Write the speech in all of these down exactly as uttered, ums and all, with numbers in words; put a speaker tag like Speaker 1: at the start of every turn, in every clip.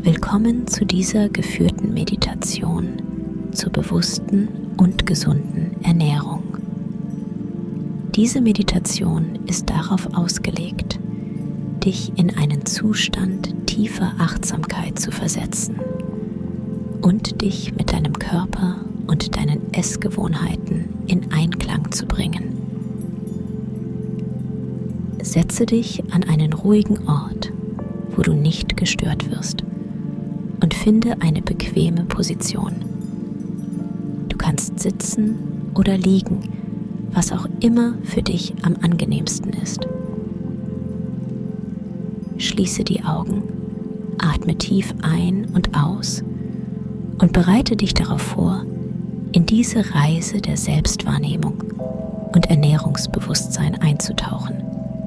Speaker 1: Willkommen zu dieser geführten Meditation zur bewussten und gesunden Ernährung. Diese Meditation ist darauf ausgelegt, dich in einen Zustand tiefer Achtsamkeit zu versetzen und dich mit deinem Körper und deinen Essgewohnheiten in Einklang zu bringen. Setze dich an einen ruhigen Ort, wo du nicht gestört wirst, und finde eine bequeme Position. Du kannst sitzen oder liegen, was auch immer für dich am angenehmsten ist. Schließe die Augen, atme tief ein und aus und bereite dich darauf vor, in diese Reise der Selbstwahrnehmung und Ernährungsbewusstsein einzutauchen.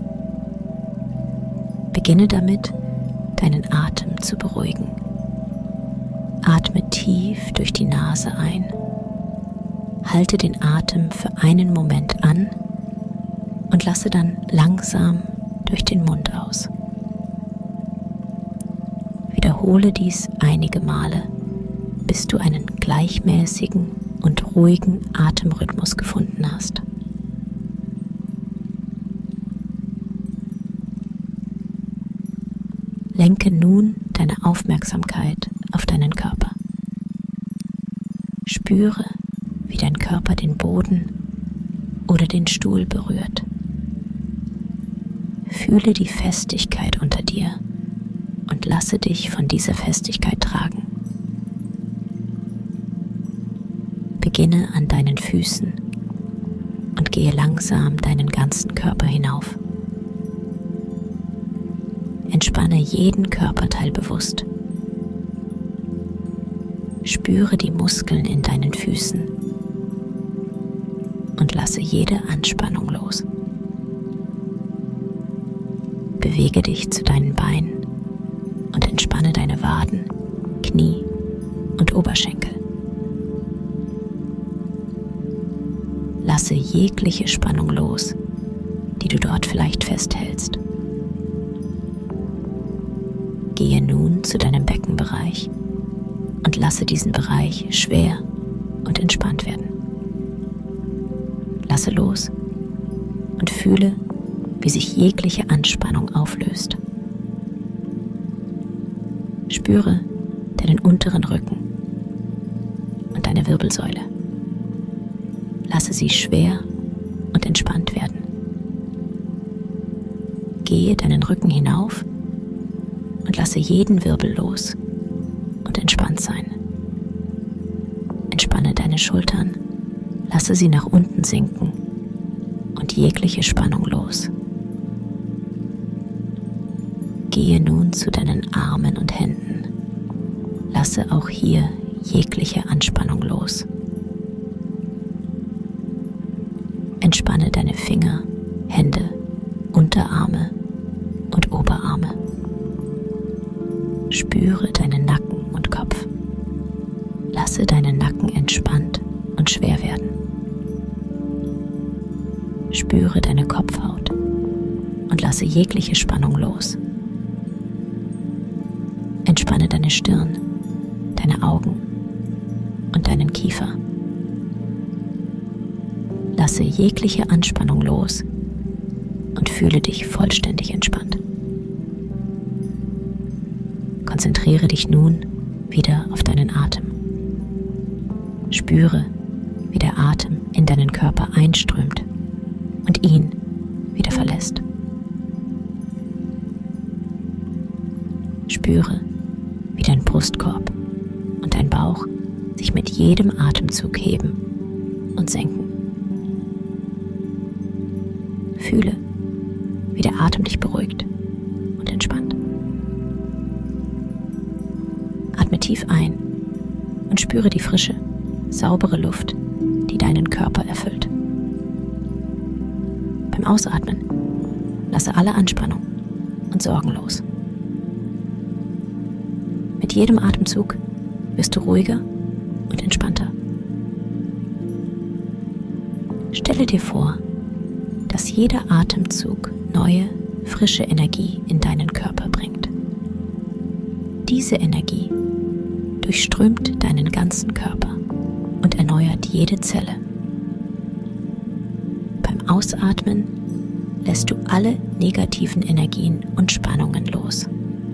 Speaker 1: Beginne damit, deinen Atem zu beruhigen. Atme tief durch die Nase ein. Halte den Atem für einen Moment an und lasse dann langsam durch den Mund aus. Wiederhole dies einige Male, bis du einen gleichmäßigen und ruhigen Atemrhythmus gefunden hast. Lenke nun deine Aufmerksamkeit auf deinen Körper. Spüre, wie dein Körper den Boden oder den Stuhl berührt. Fühle die Festigkeit unter dir und lasse dich von dieser Festigkeit tragen. Beginne an deinen Füßen und gehe langsam deinen ganzen Körper hinauf. Entspanne jeden Körperteil bewusst. Spüre die Muskeln in deinen Füßen und lasse jede Anspannung los. Bewege dich zu deinen Beinen und entspanne deine Waden, Knie und Oberschenkel. Lasse jegliche Spannung los, die du dort vielleicht festhältst. Gehe nun zu deinem Beckenbereich und lasse diesen Bereich schwer und entspannt werden. Lasse los und fühle, wie sich jegliche Anspannung auflöst. Spüre deinen unteren Rücken und deine Wirbelsäule. Lasse sie schwer und entspannt werden. Gehe deinen Rücken hinauf und lasse jeden Wirbel los und entspannt sein. Entspanne deine Schultern, lasse sie nach unten sinken und jegliche Spannung los. Gehe nun zu deinen Armen und Händen. Lasse auch hier jegliche Anspannung los. Entspanne deine Finger, Hände, Unterarme und Oberarme. Spüre deinen Nacken und Kopf. Lasse deinen Nacken entspannt und schwer werden. Spüre deine Kopfhaut und lasse jegliche Spannung los. Entspanne deine Stirn, deine Augen und deinen Kiefer. Lasse jegliche Anspannung los und fühle dich vollständig entspannt. Konzentriere dich nun wieder auf deinen Atem. Spüre, wie der Atem in deinen Körper einströmt und ihn wieder verlässt. Spüre, wie dein Brustkorb und dein Bauch sich mit jedem Atemzug heben und senken. Fühle, wie der Atem dich beruhigt und entspannt. Atme tief ein und spüre die frische, saubere Luft, die deinen Körper erfüllt. Beim Ausatmen lasse alle Anspannung und Sorgen los. Mit jedem Atemzug wirst du ruhiger und entspannter. Stelle dir vor, dass jeder Atemzug neue, frische Energie in deinen Körper bringt. Diese Energie durchströmt deinen ganzen Körper und erneuert jede Zelle. Beim Ausatmen lässt du alle negativen Energien und Spannungen los.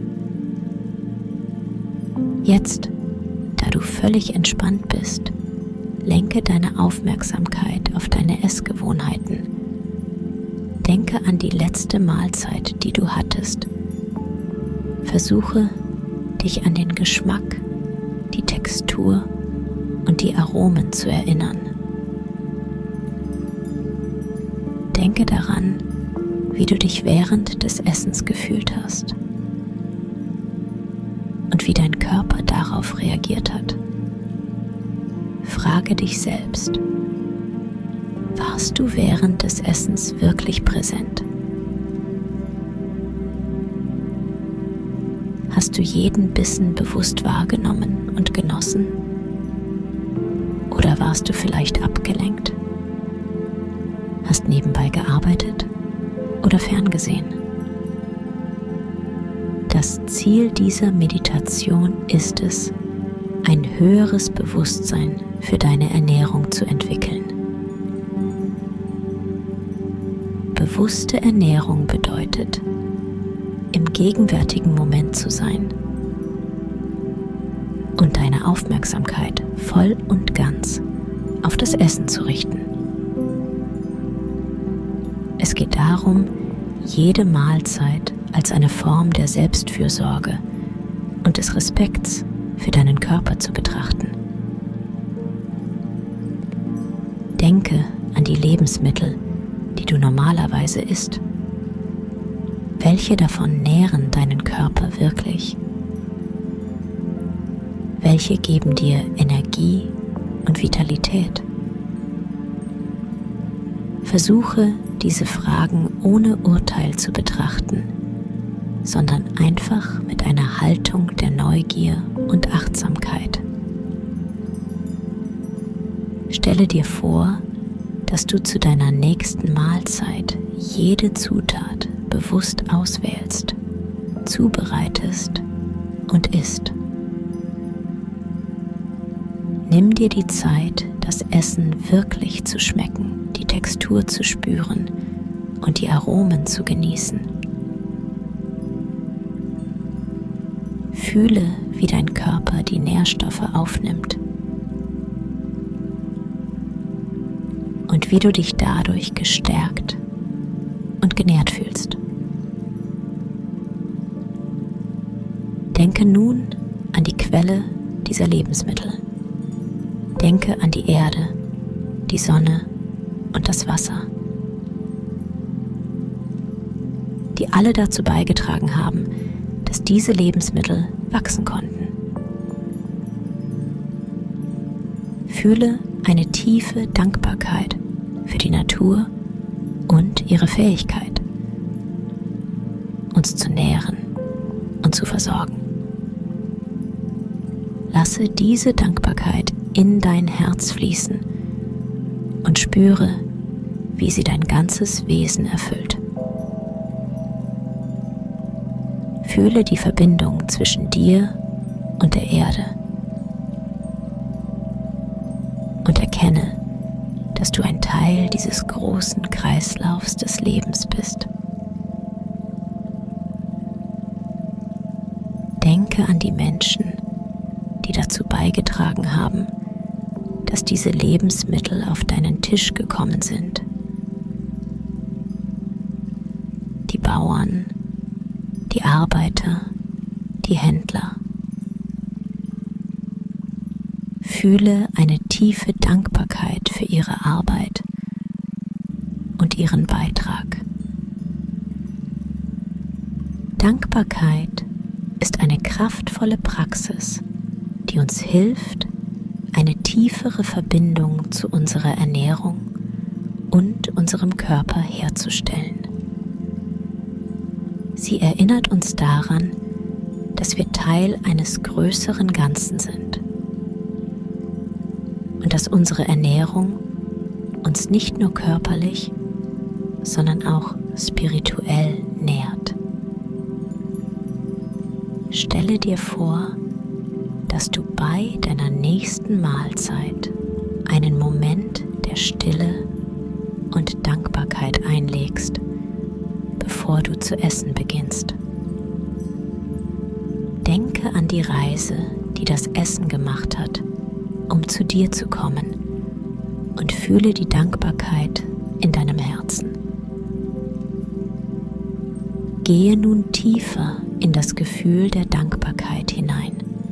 Speaker 1: Jetzt, da du völlig entspannt bist, lenke deine Aufmerksamkeit auf deine Essgewohnheiten. Denke an die letzte Mahlzeit, die du hattest. Versuche, dich an den Geschmack, die Textur und die Aromen zu erinnern. Denke daran, wie du dich während des Essens gefühlt hast und wie dein Körper darauf reagiert hat. Frage dich selbst: Warst du während des Essens wirklich präsent? Hast du jeden Bissen bewusst wahrgenommen und genossen? Oder warst du vielleicht abgelenkt? Hast nebenbei gearbeitet oder ferngesehen? Das Ziel dieser Meditation ist es, ein höheres Bewusstsein für deine Ernährung zu entwickeln. Bewusste Ernährung bedeutet, im gegenwärtigen Moment zu sein und deine Aufmerksamkeit voll und ganz auf das Essen zu richten. Es geht darum, jede Mahlzeit als eine Form der Selbstfürsorge und des Respekts für deinen Körper zu betrachten. Denke an die Lebensmittel, die du normalerweise isst. Welche davon nähren deinen Körper wirklich? Welche geben dir Energie und Vitalität? Versuche, diese Fragen ohne Urteil zu betrachten, sondern einfach mit einer Haltung der Neugier und Achtsamkeit. Stelle dir vor, dass du zu deiner nächsten Mahlzeit jede Zutat bewusst auswählst, zubereitest und isst. Nimm dir die Zeit, das Essen wirklich zu schmecken, die Textur zu spüren und die Aromen zu genießen. Fühle, wie dein Körper die Nährstoffe aufnimmt und wie du dich dadurch gestärkt und genährt fühlst. Denke nun an die Quelle dieser Lebensmittel. Denke an die Erde, die Sonne und das Wasser, die alle dazu beigetragen haben, dass diese Lebensmittel wachsen konnten. Fühle eine tiefe Dankbarkeit für die Natur und ihre Fähigkeit, uns zu nähren und zu versorgen. Lasse diese Dankbarkeit in dein Herz fließen und spüre, wie sie dein ganzes Wesen erfüllt. Fühle die Verbindung zwischen dir und der Erde und erkenne, dass du ein Teil dieses großen Kreislaufs des Lebens bist. Denke an die Menschen, die dazu beigetragen haben, dass diese Lebensmittel auf deinen Tisch gekommen sind. Die Bauern, die Arbeiter, die Händler. Fühle eine tiefe Dankbarkeit für ihre Arbeit und ihren Beitrag. Dankbarkeit ist eine kraftvolle Praxis, die uns hilft, eine tiefere Verbindung zu unserer Ernährung und unserem Körper herzustellen. Sie erinnert uns daran, dass wir Teil eines größeren Ganzen sind und dass unsere Ernährung uns nicht nur körperlich, sondern auch spirituell nährt. Stelle dir vor, dass du bei deiner nächsten Mahlzeit einen Moment der Stille und Dankbarkeit einlegst, bevor du zu essen beginnst. Denke an die Reise, die das Essen gemacht hat, um zu dir zu kommen, und fühle die Dankbarkeit in deinem Herzen. Gehe nun tiefer in das Gefühl der Dankbarkeit hinein.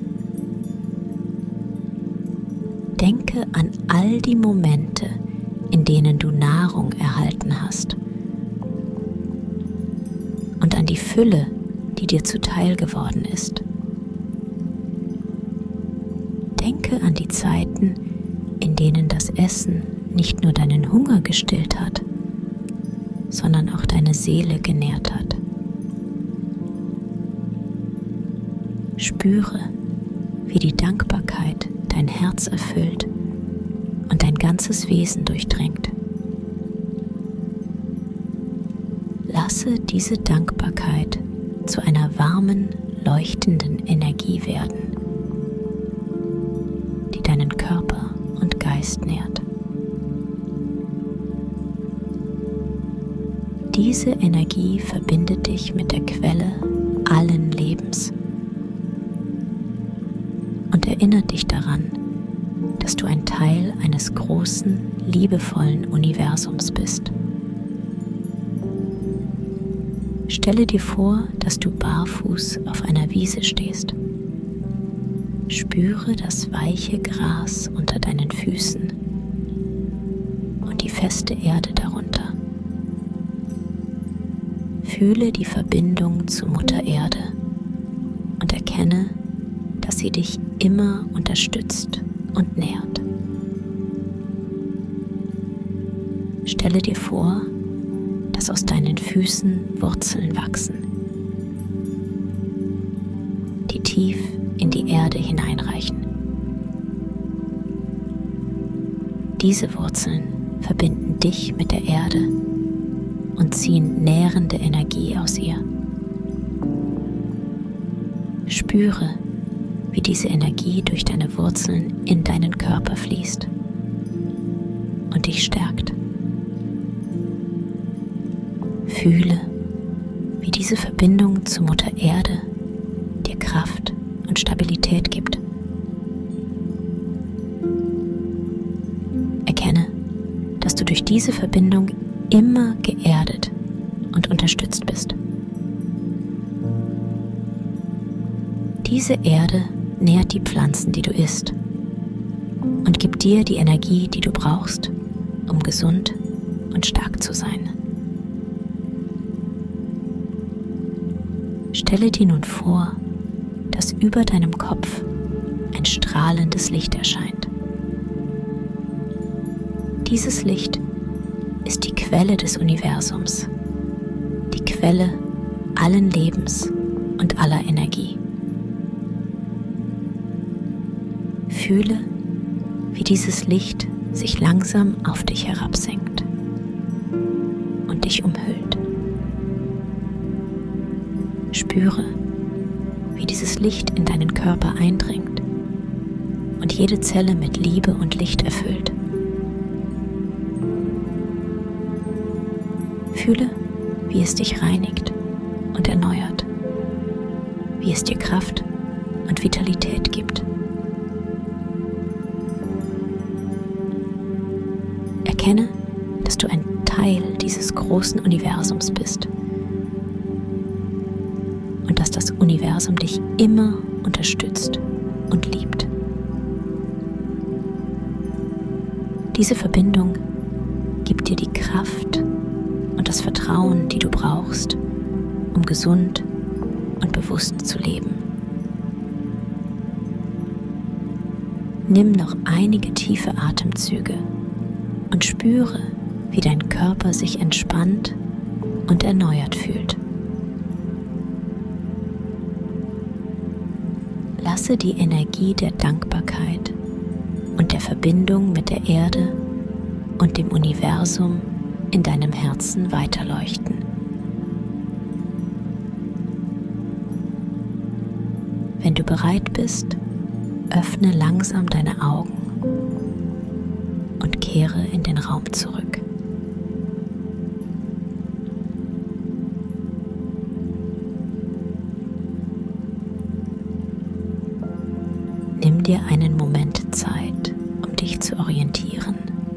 Speaker 1: Denke an all die Momente, in denen du Nahrung erhalten hast, und an die Fülle, die dir zuteil geworden ist. Denke an die Zeiten, in denen das Essen nicht nur deinen Hunger gestillt hat, sondern auch deine Seele genährt hat. Spüre, wie die Dankbarkeit dein Herz erfüllt und dein ganzes Wesen durchdringt. Lasse diese Dankbarkeit zu einer warmen, leuchtenden Energie werden, die deinen Körper und Geist nährt. Diese Energie verbindet dich mit der Quelle allen Lebens und erinnert dich daran, dass du ein Teil eines großen, liebevollen Universums bist. Stelle dir vor, dass du barfuß auf einer Wiese stehst. Spüre das weiche Gras unter deinen Füßen und die feste Erde darunter. Fühle die Verbindung zu Mutter Erde und erkenne, dass sie dich immer unterstützt und nährt. Stelle dir vor, dass aus deinen Füßen Wurzeln wachsen, die tief in die Erde hineinreichen. Diese Wurzeln verbinden dich mit der Erde und ziehen nährende Energie aus ihr. Spüre, wie diese Energie durch deine Wurzeln in deinen Körper fließt und dich stärkt. Fühle, wie diese Verbindung zu Mutter Erde dir Kraft und Stabilität gibt. Erkenne, dass du durch diese Verbindung immer geerdet und unterstützt bist. Diese Erde nährt die Pflanzen, die du isst, und gibt dir die Energie, die du brauchst, um gesund und stark zu sein. Stelle dir nun vor, dass über deinem Kopf ein strahlendes Licht erscheint. Dieses Licht ist die Quelle des Universums, die Quelle allen Lebens und aller Energie. Fühle, wie dieses Licht sich langsam auf dich herabsenkt und dich umhüllt. Spüre, wie dieses Licht in deinen Körper eindringt und jede Zelle mit Liebe und Licht erfüllt. Fühle, wie es dich reinigt und erneuert, wie es dir Kraft und Vitalität gibt. Erkenne, dass du ein Teil dieses großen Universums bist und dass das Universum dich immer unterstützt und liebt. Diese Verbindung gibt dir die Kraft und das Vertrauen, die du brauchst, um gesund und bewusst zu leben. Nimm noch einige tiefe Atemzüge und spüre, wie dein Körper sich entspannt und erneuert fühlt. Lasse die Energie der Dankbarkeit und der Verbindung mit der Erde und dem Universum in deinem Herzen weiterleuchten. Wenn du bereit bist, öffne langsam deine Augen und kehre in den Raum zurück. Nimm dir einen Moment Zeit, um dich zu orientieren.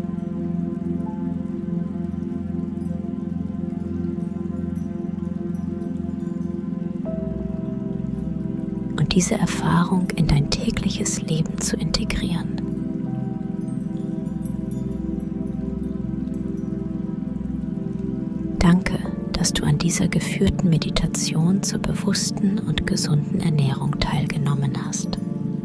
Speaker 1: Und diese Erfahrung in dein tägliches Leben zu integrieren. Danke, dass du an dieser geführten Meditation zur bewussten und gesunden Ernährung teilgenommen hast.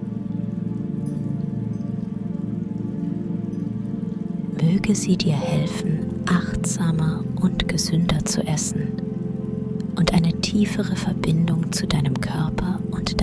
Speaker 1: Möge sie dir helfen, achtsamer und gesünder zu essen und eine tiefere Verbindung zu deinem Körper und